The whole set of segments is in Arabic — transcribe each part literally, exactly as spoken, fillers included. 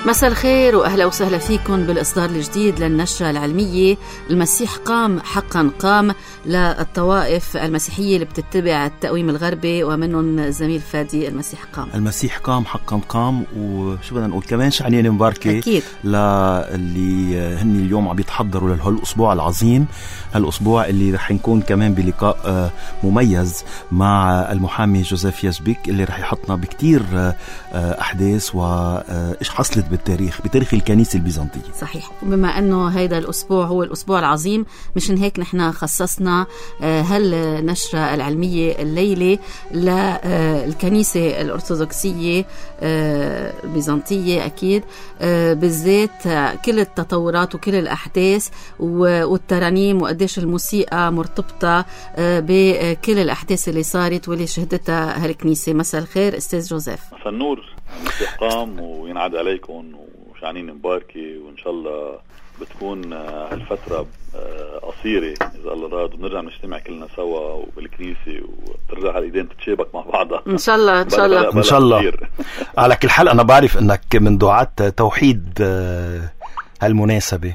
مساء الخير وأهلا وسهلا فيكم بالإصدار الجديد للنشرة العلمية المسيح قام حقا قام للطوائف المسيحية اللي بتتبع التقويم الغربي، ومنهم الزميل فادي. المسيح قام المسيح قام حقا قام. وشو بدنا نقول كمان شعنين مباركة أكيد للي هني اليوم عم بيتحضروا لهالأسبوع العظيم، هالأسبوع اللي رح نكون كمان بلقاء مميز مع المحامي جوزيف يزبك اللي رح يحطنا بكتير أحداث وإيش حصلت بالتاريخ بتاريخ الكنيسة البيزنطية. صحيح. بما أنه هيدا الأسبوع هو الأسبوع العظيم، مشان هيك نحن خصصنا هالنشرة العلمية الليلة للكنيسة الأرثوذكسية البيزنطية أكيد، بالذات كل التطورات وكل الأحداث والترانيم وقديش الموسيقى مرتبطة بكل الأحداث اللي صارت واللي شهدتها هالكنيسة. مساء الخير أستاذ جوزيف. مساء النور. المسيح قام وينعاد عليكم وشعنين مباركة، وإن شاء الله بتكون هالفترة قصيرة إذا الله راد، ونرجع نجتمع كلنا سوا وبالكنيسة وترجع هالإيدين تتشابك مع بعضها إن شاء الله. إن شاء الله إن شاء الله. على كل حال أنا بعرف أنك من دعاة توحيد هالمناسبة،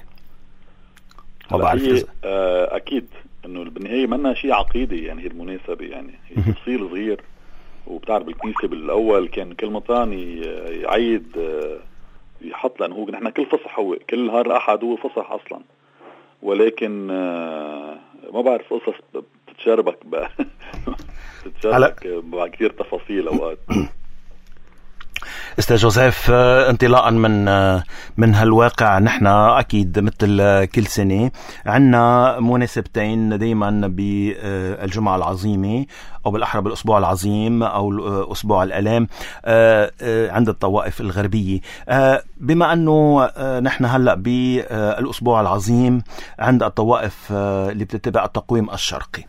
ما بعرف أكيد أنه بالنهاية منا شيء عقيدي، يعني هي المناسبة يعني هي تفصيل صغير. وبتعرف بالكنيسة بالأول كان كل مطران يعيد يحط، لأنه هو نحن كل فصح هو كل نهار الأحد هو فصح أصلا، ولكن ما بعرف قصص بتتشاربك بقى بتتشاربك بقى كثير تفاصيل أوقات. استاذ جوزيف، انطلاقا من من هالواقع، نحن اكيد مثل كل سنه عندنا مناسبتين دائما بالجمعه العظيمه، او بالاحرى بالاسبوع العظيم او اسبوع الالام عند الطوائف الغربيه. بما انه نحن هلا بالاسبوع العظيم عند الطوائف اللي بتتبع التقويم الشرقي،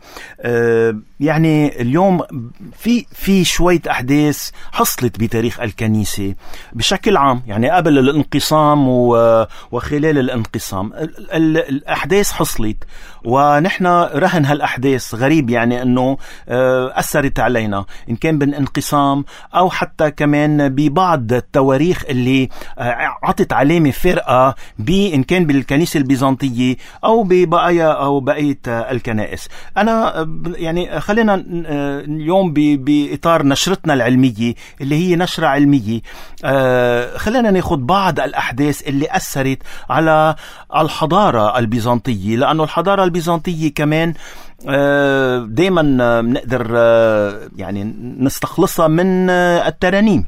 يعني اليوم في في شويه احداث حصلت بتاريخ الكنيسه بشكل عام، يعني قبل الانقسام وخلال الانقسام الأحداث حصلت، ونحن رهن هالأحداث. غريب يعني أنه أثرت علينا إن كان بالانقسام أو حتى كمان ببعض التواريخ اللي عطت علامة فرقة بإن كان بالكنيسة البيزنطية أو ببقايا أو بقية الكنائس. أنا يعني خلينا اليوم بإطار نشرتنا العلمية اللي هي نشرة علمية، آه خلينا ناخد بعض الأحداث اللي أثرت على الحضارة البيزنطية، لأنه الحضارة البيزنطية كمان آه دايما نقدر آه يعني نستخلصها من آه الترانيم.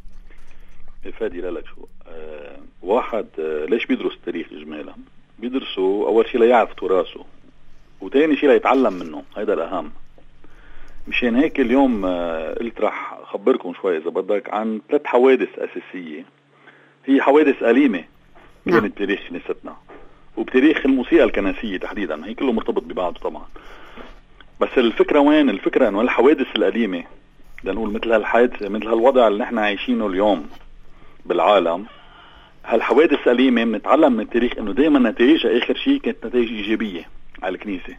فادي لك شو آه واحد آه ليش بيدرس التاريخ إجمالا؟ بيدرسه أول شيء ليعرف تراثه، وتاني شيء ليتعلم منه، هذا الأهم. مشان هيك اليوم قلت رح أخبركم شوي إذا بدك عن ثلاث حوادث أساسية، هي حوادث أليمة كانت بتاريخ كنيستنا وبتاريخ الموسيقى الكنسية تحديدا، هي كله مرتبط ببعضه طبعا. بس الفكرة وين؟ الفكرة أنه الحوادث الأليمة لنقول مثل هالحادث مثل هالوضع اللي نحن عايشينه اليوم بالعالم، هالحوادث الأليمة بنتعلم من التاريخ أنه دائما نتائجها آخر شيء كانت نتائج إيجابية على الكنيسة.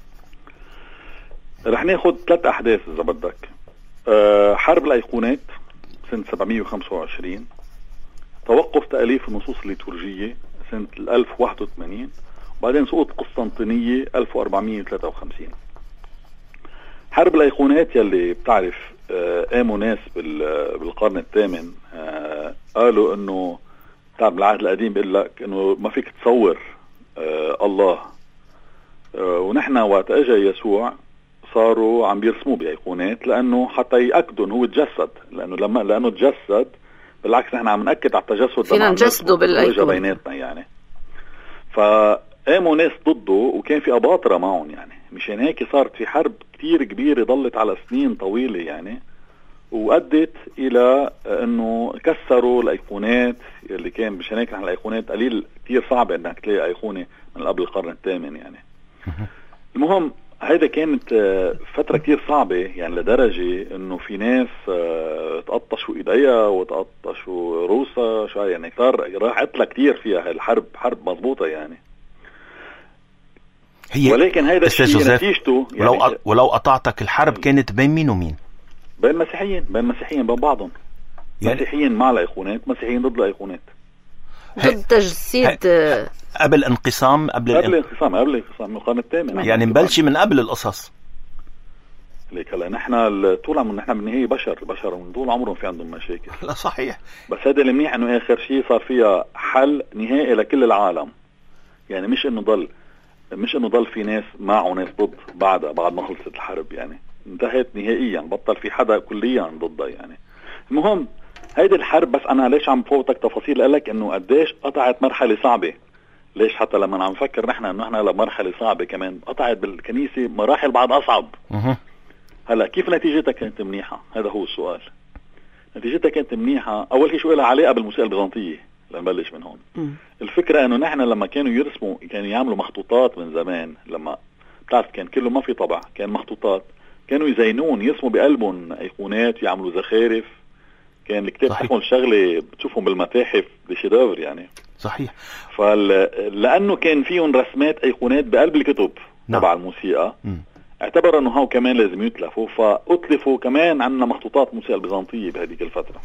رح ناخد ثلاث أحداث إذا بدك. أه حرب الأيقونات سنة سبعمية وخمسة وعشرين، توقف تأليف النصوص الليتورجية سنة ألف وواحد وثمانين، وبعدين سقوط قسطنطينية ألف وأربعمية وثلاثة وخمسين. حرب الأيقونات يلي بتعرف أه قاموا ناس بالقرن الثامن أه قالوا إنه بتعرف بالعهد القديم بيقول لك إنه ما فيك تصور أه الله، أه ونحن وقت أجا يسوع صاروا عم بيرسموا بأيقونات لأنه حتى يأكدوا أنه هو تجسد، لأنه لما لأنه تجسد بالعكس نحن عم نأكد على التجسد فينا نجسده بالأيقونات بيناتنا يعني. فقاموا ناس ضده وكان في أباطرة معهم يعني، مشان هيك صارت في حرب كتير كبيرة ضلت على سنين طويلة يعني، وأدت إلى أنه كسروا الأيقونات اللي كان. مشان هيك نحن الأيقونات قليل كتير صعب أنك تلاقي أيقونة من قبل القرن الثامن يعني. المهم هيدا كانت فترة كتير صعبة يعني، لدرجة انه في ناس تقطشوا ايديها وتقطشوا روسها شو يعني، كتار راح قتلة كتير فيها الحرب، حرب مضبوطة يعني. هي ولكن هيدا الشيء نتيجته يعني ولو, ولو قطعتك الحرب كانت بين مين ومين؟ بين مسيحيين، بين مسيحيين بين بعضهم يعني. مسيحيين مع الأيقونات، مسيحيين ضد الأيقونات. ضد تجسيد قبل انقسام قبل قبل انقسام قبل انقسام من القرن الثامن، يعني مبلشي من قبل القصص. ليك هلا نحن طول عمرنا نحن بالنهايه بشر بشر من طول عمرهم في عندهم مشاكل. لا صحيح، بس هذا اللي منيح انه اخر شيء صار فيها حل نهائي لكل العالم. يعني مش انه ضل مش انه ضل في ناس مع وناس ضد بعدها بعد ما خلصت الحرب، يعني انتهت نهائيا، بطل في حدا كليا ضدها. يعني المهم هيدي الحرب، بس انا ليش عم بفوتك تفاصيل لك انه قديش قطعت مرحله صعبه. ليش حتى لما عم نفكر نحن انه احنا لمرحله صعبه كمان قطعت بالكنيسه مراحل بعد اصعب. أه. هلا كيف نتيجتها كانت منيحه؟ هذا هو السؤال. نتيجتها كانت منيحه. اول شيء شو لها علاقه بالموسيقى البيزنطيه، لنبلش من هون. م. الفكره انه نحن لما كانوا يرسموا كانوا يعملوا مخطوطات من زمان، لما بتعرف كان كله ما في طبع، كان مخطوطات، كانوا يزينون يرسموا بقلبهم ايقونات، يعملوا زخارف. كان الكتاب تحمل شغله بتشوفهم بالمتاحف بشيدافر يعني. صحيح. فلانه كان فيهم رسمات ايقونات بقلب الكتب نعم. تبع الموسيقى م. اعتبر انه هاو كمان لازم يتلفوا، فاطلفوا كمان عنا مخطوطات موسيقى البيزنطيه بهذيك الفتره.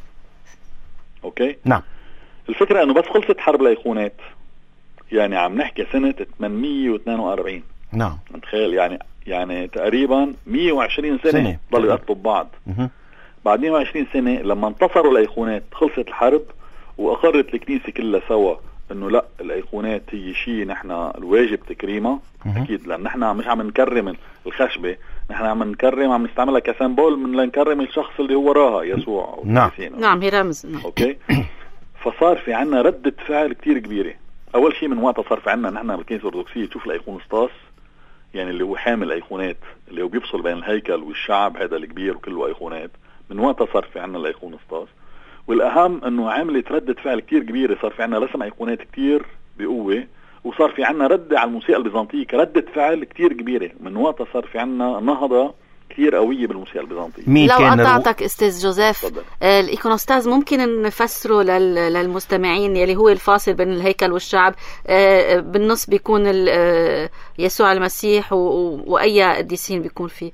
اوكي نعم. الفكره انه بس خلصت حرب الايقونات، يعني عم نحكي سنه ثمانمية واثنين وأربعين. نعم. متخيل يعني يعني تقريبا مية وعشرين سنه, سنة. ضلوا يقتلوا ببعض. م- بعد مية وعشرين سنه لما انتصروا الايقونات خلصت الحرب، واقرت الكنيسه كلها سوا انه لا، الايقونات هي شيء نحن الواجب تكريمها. اكيد، لان نحن مش عم نكرم الخشبه، نحن عم نكرم عم نستعملها كسمبول من لنكرم الشخص اللي هو وراها، يسوع. نعم نعم هي رمز. اوكي. فصار في عنا ردة فعل كتير كبيرة. اول شيء من وقتها صار في عنا نحن بالكنيسة الأرثوذكسية تشوف الايقونستاس، يعني اللي هو حامل ايقونات، اللي هو بيفصل بين الهيكل والشعب، هذا الكبير وكله ايقونات. من وقتها صار في عنا الايقونستاس. والاهم انه عملت ردة فعل كتير كبيرة، صار في عنا رسم ايقونات كتير بقوة، وصار في عنا رد على الموسيقى البيزنطية كردة فعل كتير كبيرة. من وقتها صار في عنا نهضة كتير قوية بالموسيقى البيزنطية. لو قطعتك استاذ جوزيف، آه الايقونوستاز ممكن نفسره لل... للمستمعين يلي هو الفاصل بين الهيكل والشعب، آه بالنص بيكون آه يسوع المسيح و... واي قديسين بيكون فيه.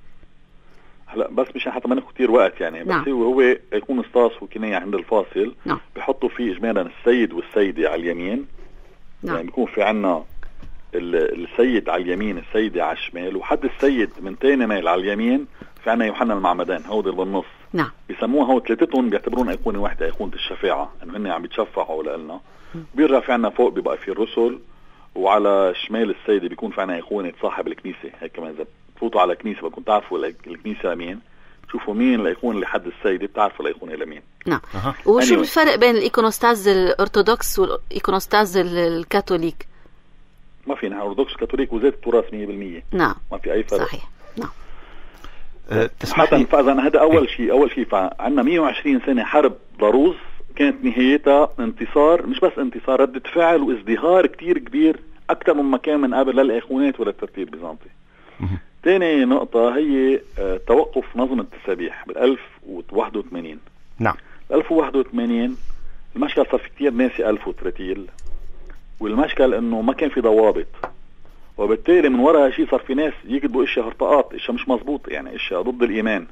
هلا بس مشان حتى ما ناخذ كتير وقت يعني، بس نعم. هو هو ايقونوستاس وكناية عند الفاصل. نعم. بحطوا فيه اجمالا السيد والسيدة على اليمين. نعم. يعني بيكون في عنا السيد على اليمين، السيدة على الشمال، وحد السيد من تاني ميل على اليمين في عنا يوحنا المعمدان، هودي بالنص. نعم. بيسموها هو ثلاثتهم بيعتبرون ايقونة واحدة، ايقونة الشفاعة، انه هن عم بيتشفعوا لنا. بيرجع في عنا فوق بيبقى في الرسل، وعلى شمال السيدة بيكون في عنا ايقونة صاحب الكنيسة. هيك كمان اذا بتفوتوا على كنيسة بدكم تعرفوا الكنيسة لمين، تشوفوا مين الايقونة اللي حد السيدة، بتعرفوا الايقونة لمين. نعم. أه. وشو anyway. الفرق بين الايقونوستاز الارثوذكس والايقونوستاز الكاثوليك؟ ما في، نحن ارثوذكس كاثوليك وزيت التراث مية بالمية. نعم. ما في اي فرق. صحيح. نعم. أه تسمح فاذا هذا اول شيء اول شيء فعندنا مية وعشرين سنة حرب ضروس كانت نهايتها انتصار، مش بس انتصار، ردة فعل وازدهار كتير كبير اكثر مما كان من قبل للايقونات ولا الترتيب البيزنطي. ثاني نقطة هي اه توقف نظم التسابيح بالألف وواحد وثمانين. نعم. ألف وواحد وثمانين المشكل صار في كتير ناس ألف وترتيل، والمشكل انه ما كان في ضوابط، وبالتالي من وراء شيء صار في ناس يكتبوا اشياء هرطقات، اشياء مش مزبوط، يعني اشياء ضد الايمان.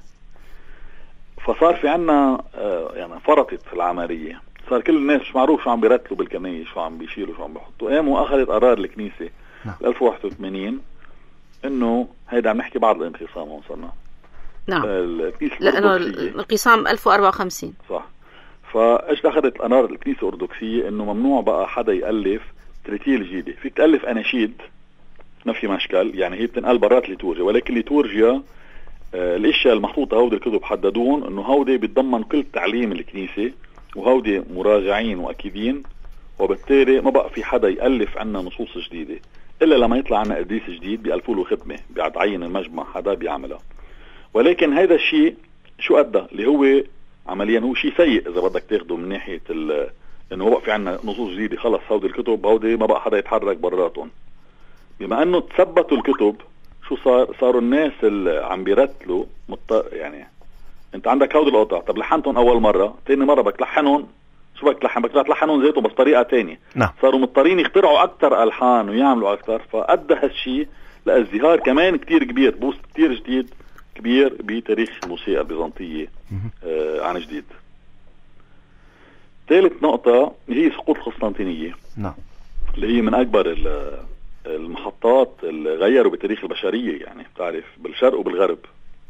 فصار في عنا اه يعني فرطت العملية، صار كل الناس مش معروف شو عم بيرتلوا بالكنية، شو عم بيشيلوا، شو عم بيحطوا. قاموا اخذت قرار الكنيسة نعم. ألف وواحد وثمانين انه هيدا عم نحكي بعد الانقسام وصلنا. نعم. لانه الانقسام ألف وأربعة وخمسين. صح. فايش اخذت قرار الكنيسة الأرثوذكسية انه ممنوع بقى حدا يألف ترتيل جديدة. فيك تألف اناشيد ما في مشكل، يعني هي بتنقل برات ليتورجيا، ولكن ليتورجيا آه الاشياء المخطوطة هودي الكتب حددون انه هودي بيتضمن كل تعليم الكنيسة، وهودي مراجعين واكيدين، وبالتالي ما بقى في حدا يألف عنا نصوص جديدة إلا لما يطلع عنا قديس جديد بيألفوا له خدمة، بيعين المجمع حدا بيعملها. ولكن هذا الشيء شو أدى؟ اللي هو عمليا هو شيء سيء إذا بدك تاخده من ناحية إنه هو بقى في عنا نصوص جديدة، خلص هودي الكتب هودي ما بقى حدا يتحرك براتهم. بما أنه تثبتوا الكتب شو صار؟ صاروا الناس اللي عم بيرتلوا مط... يعني أنت عندك هودي القطع، طب لحنتهم أول مرة، تاني مرة بدك تلحنهم، شو بدك تلحن؟ بدك تلحنهم زيتهم بس طريقة تانية. نعم. صاروا مضطرين يخترعوا أكتر ألحان ويعملوا أكتر، فأدى هالشيء لازدهار كمان كتير كبير، بوست كتير جديد كبير بتاريخ الموسيقى البيزنطية آه عن جديد. ثالث نقطة هي سقوط القسطنطينية. نعم. اللي هي من أكبر المحطات اللي غيروا بتاريخ البشرية، يعني بتعرف بالشرق وبالغرب.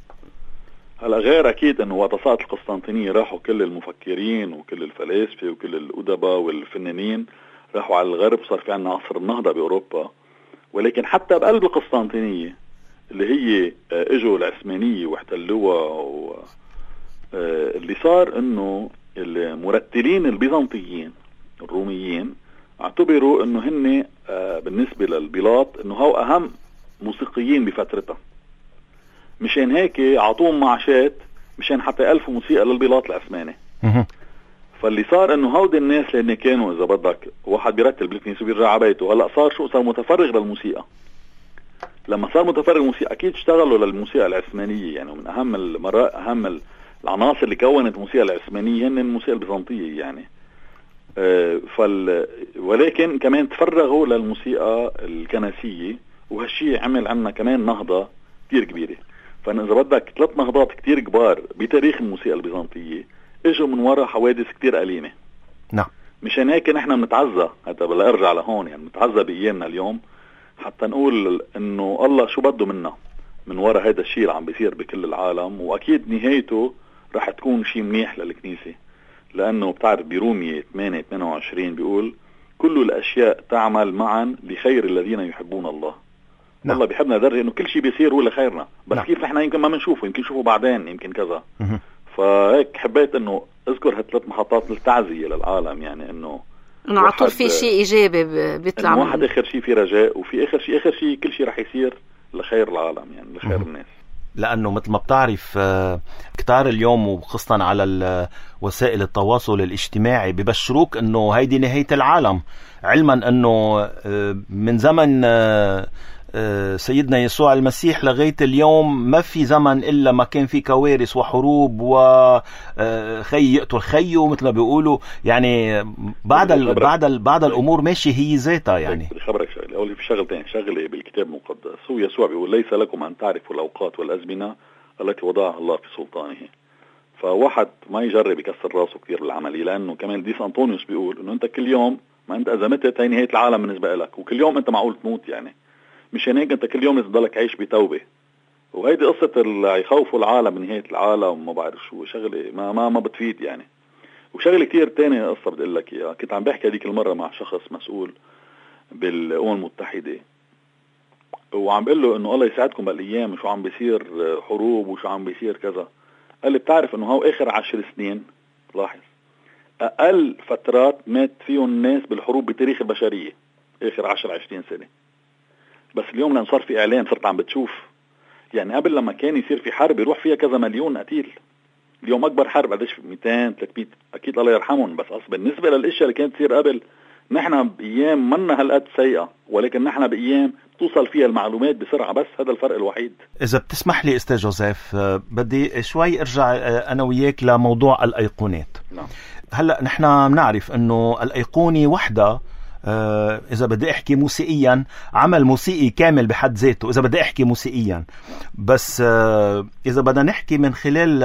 هلا غير أكيد أنه وقت سقطت القسطنطينية راحوا كل المفكرين وكل الفلاسفة وكل الأدباء والفنانين راحوا على الغرب، صار في عنا عصر النهضة بأوروبا. ولكن حتى بقلب القسطنطينية اللي هي اجوا العثمانية واحتلوها، اللي صار انه المرتلين البيزنطيين الروميين اعتبروا انه هن بالنسبة للبلاط انه هو اهم موسيقيين بفترتها، مشان هيك عطوهم معاشات مشان حتى ألفوا موسيقى للبلاط العثماني. فاللي صار انه هودي الناس لان كانوا اذا بدك واحد بيرتل بالكنيسة وبيرجع على بيته، هلا صار شو صار متفرغ للموسيقى. لما صار متفرغ موسيقى اكيد اشتغلوا للموسيقى العثمانية، يعني من اهم المرا اهم العناصر اللي كونت الموسيقى العثمانية هن الموسيقى البيزنطية يعني. أه فال ولكن كمان تفرغوا للموسيقى الكنسية، وهالشيء عمل عنا كمان نهضة كتير كبيرة. فانا اذا بدك ثلاث نهضات كتير كبار بتاريخ الموسيقى البيزنطية اجوا من وراء حوادث كتير أليمة. نعم. مشان هيك نحن بنتعزى، هذا بلا ارجع لهون، يعني بنتعزى بايامنا اليوم حتى نقول انه الله شو بده منا من وراء هذا الشيء اللي عم بيصير بكل العالم. واكيد نهايته رح تكون شيء منيح للكنيسة، لانه بتعرف برومية ثمانية ثمانية وعشرين بيقول كل الاشياء تعمل معا لخير الذين يحبون الله. نعم. الله بيحبنا لدرجة انه كل شيء بيصير هو لخيرنا، بس نعم. كيف نحن يمكن ما بنشوفه، يمكن نشوفه بعدين، يمكن كذا. م- فهيك حبيت انه اذكر هالثلاث محطات للتعزية للعالم، يعني انه انه على طول في شيء ايجابي بيطلع من واحد. اخر شيء في رجاء، وفي اخر شيء اخر شيء كل شيء رح يصير لخير العالم، يعني لخير الناس. لانه مثل ما بتعرف كتار اليوم وخاصة على وسائل التواصل الاجتماعي ببشروك انه هيدي نهاية العالم، علما انه من زمن سيدنا يسوع المسيح لغاية اليوم ما في زمن إلا ما كان في كوارث وحروب وخي يقتل خيه مثل ما بيقولوا، يعني بعد ال بعد ال بعد الأمور ماشي هي ذاتها. يعني بدي خبرك شغلة، أول في شغلتين، شغلة بالكتاب المقدس هو يسوع بيقول ليس لكم أن تعرفوا الأوقات والأزمنة التي وضعها الله في سلطانه. فواحد ما يجرب يكسر راسه كثير بالعملية، لأنه كمان ديس أنطونيوس بيقول إنه أنت كل يوم ما أنت أزمتت هي نهاية العالم بالنسبة لك، وكل يوم أنت معقول تموت. يعني مشان هيك انت كل يوم لازم تضلك عايش بتوبة. وهيدي قصة اللي يخوفوا العالم من نهاية العالم ما بعرف شو، شغلة ما ما ما بتفيد يعني. وشغلة كتير تانية قصة بدي اقول لك اياها، كنت عم بحكي هذيك المرة مع شخص مسؤول بالأمم المتحدة، وعم بقول له انه الله يساعدكم بالايام شو عم بيصير حروب وشو عم بيصير كذا. قال لي بتعرف انه هو اخر عشر سنين لاحظ اقل فترات مات فيهم الناس بالحروب بتاريخ البشرية، اخر عشر عشرين سنة. بس اليوم لأن صار في إعلام صرت عم بتشوف، يعني قبل لما كان يصير في حرب يروح فيها كذا مليون قتيل، اليوم أكبر حرب قديش مئتين ثلاثمئة، أكيد الله يرحمهم. بس أصلا بالنسبة للأشياء اللي كانت تصير قبل، نحن بأيام منا هالقد سيئة، ولكن نحن بأيام توصل فيها المعلومات بسرعة. بس هذا الفرق الوحيد. إذا بتسمح لي أستاذ جوزيف، بدي شوي أرجع أنا وياك لموضوع الأيقونات. نعم. هلأ نحن بنعرف أنه الأيقونة وحدة، آه إذا بدي أحكي موسيقيا عمل موسيقي كامل بحد ذاته، إذا بدي أحكي موسيقيا. بس آه إذا بدنا نحكي من خلال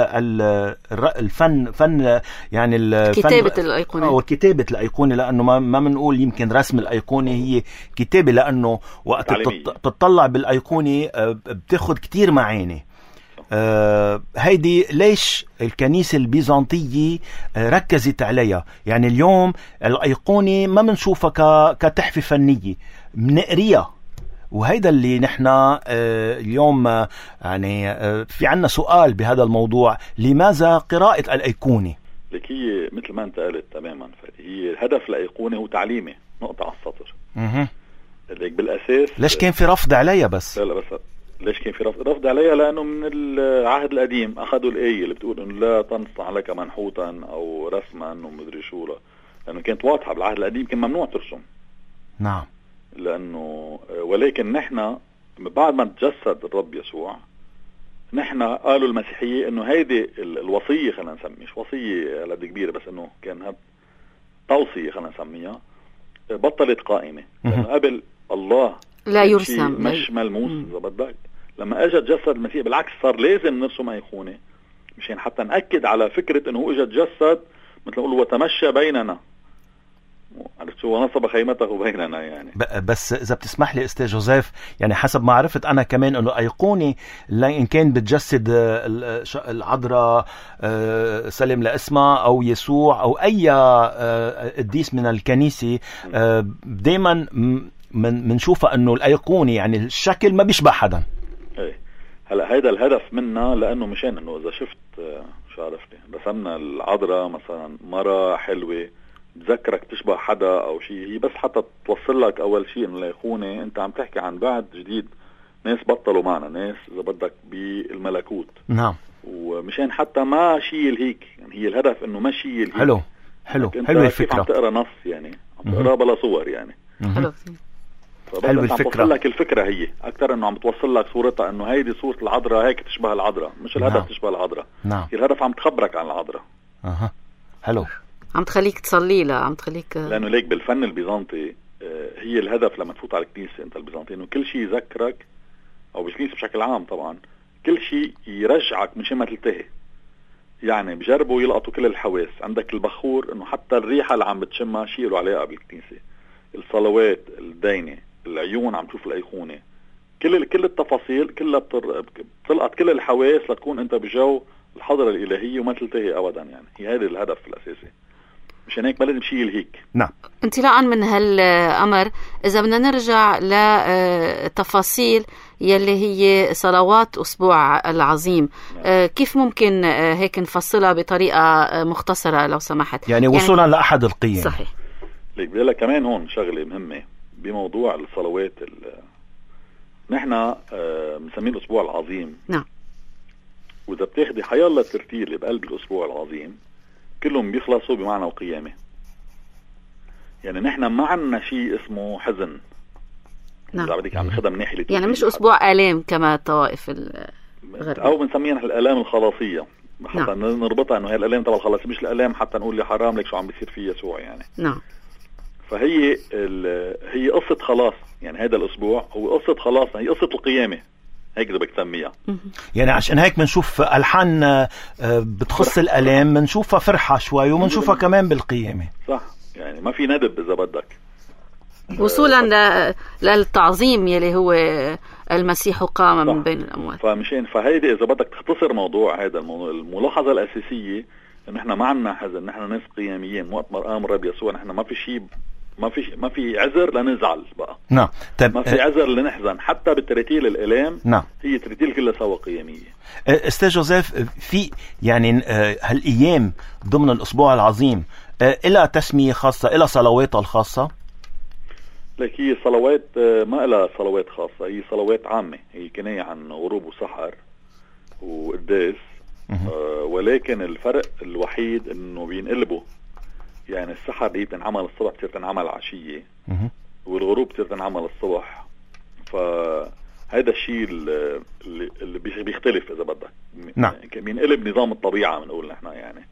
الفن، فن يعني كتابة الأيقونة أو كتابة الأيقونة، لأنه ما ما بنقول يمكن رسم الأيقونة، هي كتابة، لأنه وقت تطلع بالأيقونة آه بتاخد كتير معاني. آه هيدي ليش الكنيسة البيزنطية آه ركزت عليها؟ يعني اليوم الأيقونة ما منشوفها كتحفة فنية، منقريها. وهيدا اللي نحن آه اليوم آه يعني آه في عنا سؤال بهذا الموضوع، لماذا قراءة الأيقونة؟ لك هي مثل ما انت قلت تماما، هي هدف الأيقونة هو تعليمي، نقطة على السطر. اها لك بالأساس ليش كان في رفض عليها؟ بس لا لا بس ليش كان في رفض رفض عليها؟ لأنه من العهد القديم أخذوا الآية اللي بتقول إنه لا تنصع لك منحوتا أو رسما ومدري شو، لا، لأنه كانت واضحة بالعهد القديم كان ممنوع ترسم. نعم. لأنه ولكن نحن بعد ما تجسد الرب يسوع، نحن قالوا المسيحية إنه هيدي الوصية، خلينا نسميه مش وصية لدي كبيرة، بس إنه كان توصية خلينا نسميها، بطلت قائمة. لأنه قبل الله لا يرسم، مش ملموس إذا بدك. لما اجى تجسد المسيح بالعكس صار لازم نرسم أيقونة مشان حتى نأكد على فكرة انه هو اجى تجسد مثل نقول وتمشى بيننا، عرفت شو، ونصب خيمته بيننا يعني. بس اذا بتسمح لي استاذ جوزيف، يعني حسب ما عرفت انا كمان انه ايقونه ان كان بتجسد العذراء سلم لاسمها او يسوع او اي قديس من الكنيسه، دائما من منشوفها انه الايقونه يعني الشكل ما بيشبه حدا. ايه هلا هيدا الهدف منا، لانه مشان انه اذا شفت شو عرفتي رسمنا العذراء مثلا مرة حلوه تذكرك تشبه حدا او شيء، هي بس حتى توصل لك اول شيء انه الايقونه انت عم تحكي عن بعد جديد، ناس بطلوا معنا، ناس اذا بدك بالملكوت. نعم. ومشان حتى ما شيء هيك، يعني هي الهدف انه ما شيء هيك. حلو حلو حلو الفكره. عم تقرا نص يعني، عم تقرا بلا صور يعني. حلو. حلو الفكره. عم توصل لك الفكره، هي اكثر انه عم توصل لك صورتها، انه هيدي صوره العذراء هيك تشبه العذراء، مش الهدف نعم. تشبه العذراء. نعم. الهدف عم تخبرك عن العذراء. اها حلو. عم تخليك تصلي لها، عم تخليك، لانه ليك بالفن البيزنطي هي الهدف لما تفوت على الكنيسه انت البيزنطي، انه كل شيء يذكرك، او بالكنيسه بشكل عام طبعا، كل شيء يرجعك من شي ما تلتهي. يعني بجربوا يلقطوا كل الحواس، عندك البخور انه حتى الريحه اللي عم بتشمها شيء له علاقه بالكنيسه، الصلوات، الدينه، العيون عم تشوف الايقونه، كل كل التفاصيل كلها بتلقط كل الحواس لتكون انت بجو الحضره الالهيه وما تلتهي ابدا. يعني هي هذا الهدف الاساسي، مشان هيك ما لازم شيء هيك. نعم. انطلاقا من هالامر، اذا بدنا نرجع لتفاصيل يلي هي صلوات اسبوع العظيم، نعم. كيف ممكن هيك نفصلها بطريقه مختصره لو سمحت؟ يعني وصولا يعني لاحد القيم. صحيح. ليك بدي لك كمان هون شغله مهمه بموضوع الصلوات. نحن مسميه الاسبوع العظيم. نعم. واذا بتاخدي حيالله الترتيل اللي بقلب الاسبوع العظيم كلهم بيخلصوا بمعنى وقيامه. يعني نحن ما عنا شيء اسمه حزن. نعم. اذا بدك عم ناخذها من ناحيه يعني مش اسبوع الام كما الطوائف الغربيه، او بنسميها الالام الخلاصيه حتى نعم. نربطها انه هي الالام تبع الخلاص، مش الالام حتى نقول لي حرام لك شو عم بيصير في يسوع يعني. نعم. فهي هي قصه خلاص، يعني هذا الاسبوع هو قصه خلاص، هي قصه القيامه، هيك بدك تسميها. يعني عشان هيك بنشوف الحان بتخص الالام، بنشوفها فرحه شوي وبنشوفها كمان بالقيامه. صح، يعني ما في ندب اذا بدك، وصولا للتعظيم يلي هو المسيح قام من بين الاموات. فمشان فهيدي اذا بدك تختصر موضوع هذا الموضوع، الملاحظه الاساسيه انه احنا ما عنا حزن، نحن ناس قياميين. وقت ما قام الرب يسوع نحن ما في شيء، ما في ما في عذر لنزعل بقى. نعم. طيب ما في عذر لنحزن، حتى بالترتيل الالام. نعم. هي ترتيل كلها سوا قياميه. استاذ جوزيف، في يعني هالايام ضمن الاسبوع العظيم إلى تسميه خاصه، إلى صلواتها الخاصه؟ لك هي صلوات ما لها صلوات خاصه، هي صلوات عامه، هي كناية عن غروب وسحر وقداس. آه ولكن الفرق الوحيد انه بينقلبوا، يعني السحر هي بتنعمل الصبح بتصير تنعمل عشيه، والغروب بتصير تنعمل الصبح. فهذا الشيء اللي, اللي بيختلف اذا بدك. نعم. بينقلب نظام الطبيعه بنقول نحن يعني.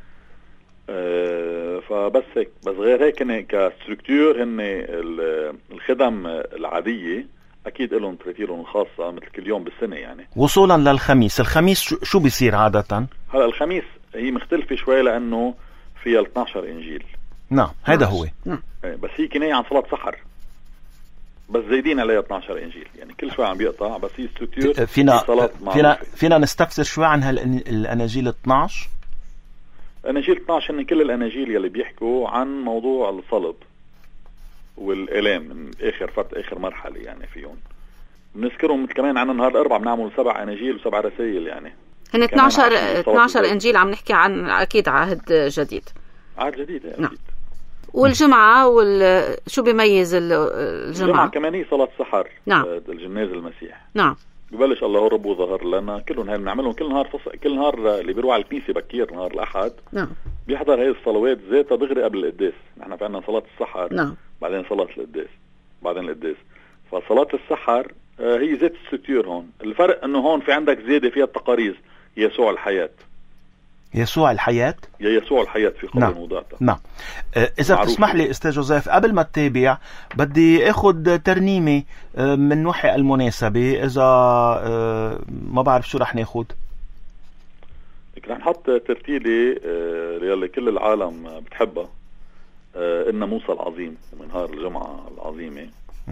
آه فبس هيك، بس غير هيك كستركتور هن الخدم العاديه اكيد لهم ترتيبهم الخاصه مثل كل يوم بالسنه يعني. وصولا للخميس، الخميس شو بيصير عاده؟ هلا الخميس هي مختلفه شوي لانه فيها اثناشر انجيل. نعم هذا هو. نعم. بس هي كناية عن صلاة سحر، بس زايدين عليها اثناشر انجيل، يعني كل شوي عم بيقطع، بس هي ستركتور فينا فينا فينا نستفسر شوي عن هالاناجيل اثناشر. الاناجيل اثناشر هن كل الاناجيل يلي بيحكوا عن موضوع الصلب والالام من اخر فتره، اخر مرحله يعني فيهم. بنذكرهم كمان عن نهار الاربعاء بنعمل سبع اناجيل وسبع رسائل، يعني هن اثناشر اثناشر انجيل عم نحكي عن اكيد عهد جديد. عهد جديد اكيد. نعم. والجمعة وال شو بيميز الجمعة؟ الجمعة كمان هي صلاة سحر. نعم. الجناز المسيح. نعم. ببلش الله رب وظهر لنا، كلهم هاي بنعملهم كل نهار فص... كل نهار اللي بيروح على الكنيسة بكير نهار الأحد. نعم. بيحضر هاي الصلوات ذاتها دغري قبل القداس. نحن في عنا صلاة السحر. نعم. بعدين صلاة القداس. بعدين القداس. فصلاة السحر هي ذات الستير هون. الفرق انه هون في عندك زيادة فيها التقاريز، يسوع الحياة. يسوع الحياة؟ يا يسوع الحياة في قبل نعم. موضوعتها. نعم. إذا بتسمح لي أستاذ جوزيف، قبل ما تتابع بدي أخذ ترنيمة من وحي المناسبة، إذا ما بعرف شو رح ناخد. رح نحط ترتيلة يلي كل العالم بتحبها، إن موسى العظيم من نهار الجمعة العظيمة.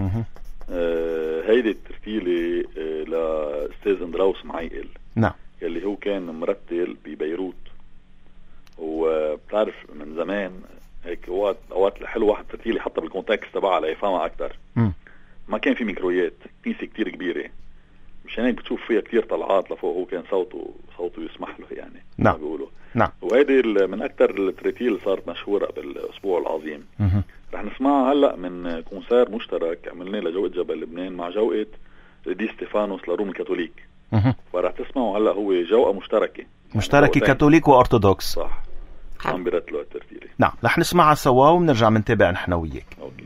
هيدي الترتيلة لأستاذ اندراوس معيقل، نعم، يلي هو كان مرتل ببيروت، وبتعرف من زمان هيك وقت اوقات حلو واحد ترتيلي حتى بالكونتكست تبعها ليفهمها اكثر. ما كان في ميكرويات، كنيسه كتير كبيره، مشان هيك بتشوف فيها كتير طلعات لفوق، هو كان صوته صوته يسمح له يعني. نعم بيقولوا نعم. وهيدي من اكثر الترتيل صارت مشهوره بالاسبوع العظيم. مه. رح نسمعها هلا من كونسير مشترك عملناه لجوقة جبل لبنان مع جوقة دي ستيفانوس لروم الكاثوليك. مه. فرح تسمعوا هلا هو جوقة مشتركه مشتركه يعني كاثوليك وارثوذكس. صح، عم بيرتلوا الترتيلة. نعم، رح نسمعها سوا وبنرجع منتابع نحن وياك. اوكي.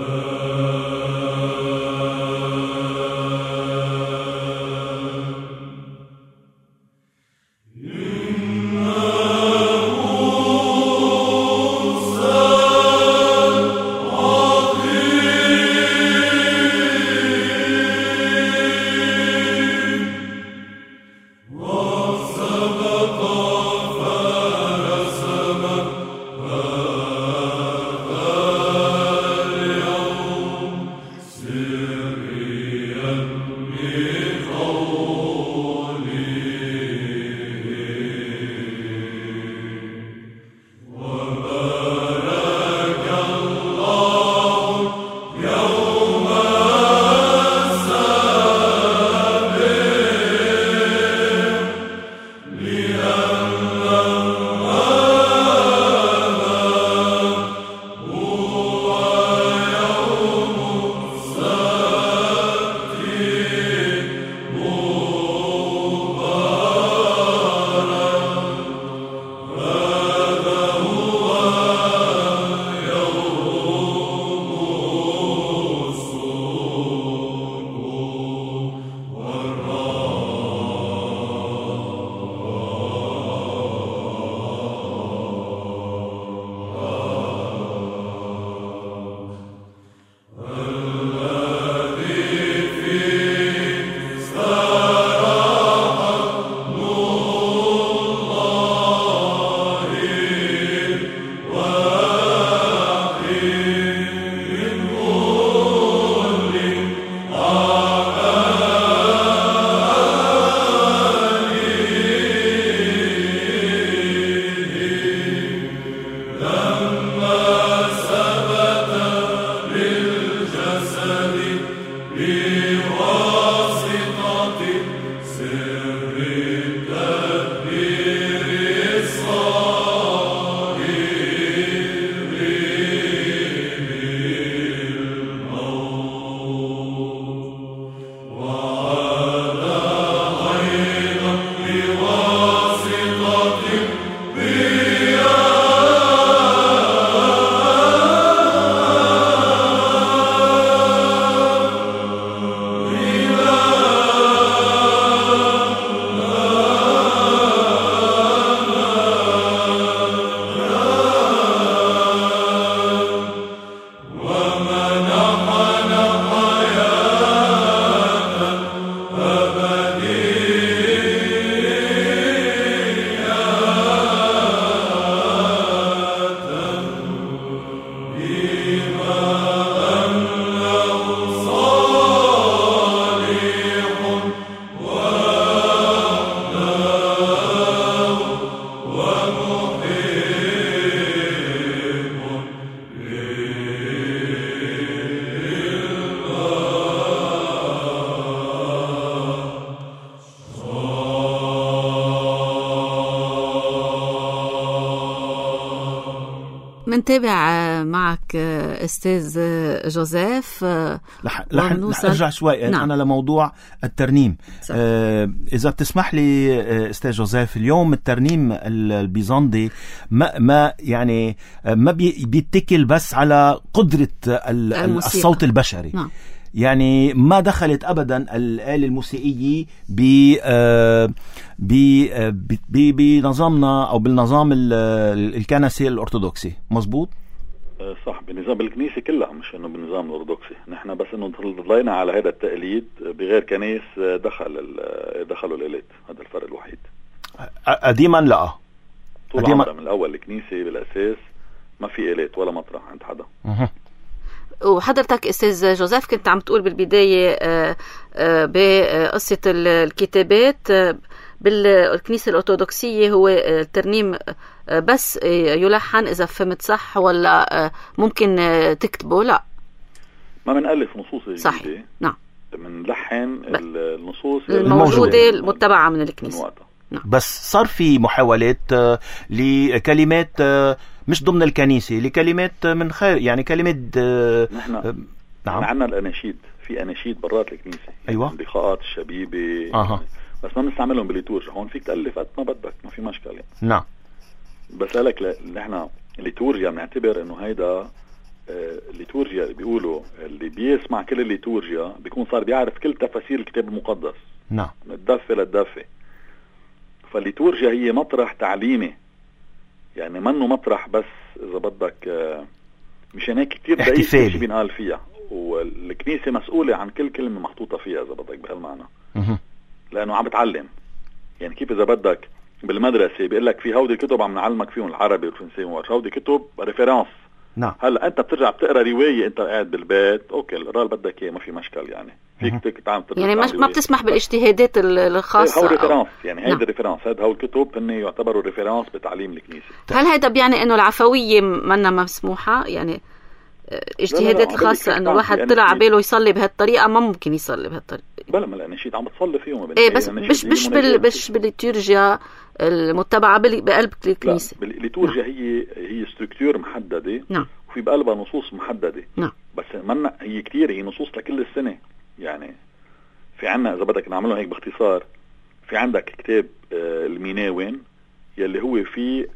منتابع معك أستاذ جوزيف. رح أرجع شوي. نعم. أنا لموضوع الترنيم. آه إذا بتسمح لي أستاذ جوزيف، اليوم الترنيم البيزنطي ما, ما يعني ما بيتكل بس على قدرة الصوت البشري. نعم. يعني ما دخلت أبدا الآلة الموسيقية بنظامنا أو بالنظام الكنسي الأرثوذكسي. مظبوط؟ صح، بنظام الكنيسة كلها، مش إنه بالنظام الأرثوذكسي. نحن بس إنه ضلينا على هذا التقليد بغير كنيس دخل دخلوا الآلات. هذا الفرق الوحيد. قديما لا، طول عمرها من الاول الكنيسه بالاساس ما في آلات ولا مطرح عند حدا. مه. وحضرتك استاذ جوزيف كنت عم تقول بالبدايه بقصه الكتابات بالكنيسه الارثوذكسيه هو الترنيم بس يلحن، اذا فهمت صح، ولا ممكن تكتبه؟ لا، ما بنألف نصوص جديده. صحيح، نعم، بنلحن النصوص الموجوده المتبعه من الكنيسه. نعم. بس صار في محاولات لكلمات مش ضمن الكنيسة، لكلمات من خارج، يعني كلمات نحن نعم عندنا الأناشيد، في أناشيد برات الكنيسة، أيوة، يعني لقاءات الشبيبة. أه. بس ما بنستعملهم بالليتورجيا. هون فيك تألف قد ما بدك، ما في مشكلة يعني. نعم. بس لك نحن الليتورجيا بنعتبر إنه هيدا الليتورجيا اللي بيقولوا اللي بيسمع كل الليتورجيا بيكون صار بيعرف كل تفاسير الكتاب المقدس. نعم. من الدفة للدفة. فالليتورجيا هي مطرح تعليمي، يعني منه مطرح بس إذا بدك، مشان هيك كتير دقيق شيء بينقال فيها، والكنيسة مسؤولة عن كل كلمة محطوطة فيها إذا بدك بهالمعنى. لأنه عم بتعلم، يعني كيف إذا بدك بالمدرسة بيقول لك في هودي الكتب عم نعلمك فيهم العربي والفرنسي ومارش، هودي كتب ريفيرانس. نعم. هلا أنت بترجع بتقرأ رواية أنت قاعد بالبيت، أوكي القراءة اللي بدك إياه ما في مشكل، يعني فيك تعمل يعني ما بتسمح بالاجتهادات الخاصة. هو ريفيرانس، يعني هيدا ريفيرانس، هيدا هو الكتب هن يعتبروا ريفيرانس بتعليم الكنيسة. هل هيدا بيعني إنه العفوية منا مسموحة؟ يعني اجتهادات الخاصة إنه الواحد طلع عباله يصلي بهالطريقة ما ممكن يصلي بهالطريقة؟ بلا ما الأناشيد عم بتصلي فيهم. إيه بس مش مش بال مش بالليتورجيا المتبعة بقلب الكنيسة. بالليتورجيا هي هي ستركتور محددة. نعم. وفي بقلبها نصوص محددة. نعم. بس منا هي كتير، هي نصوص لكل السنة. يعني في عنا إذا بدك نعمله هيك باختصار، في عندك كتاب الميناوين يلي هو فيه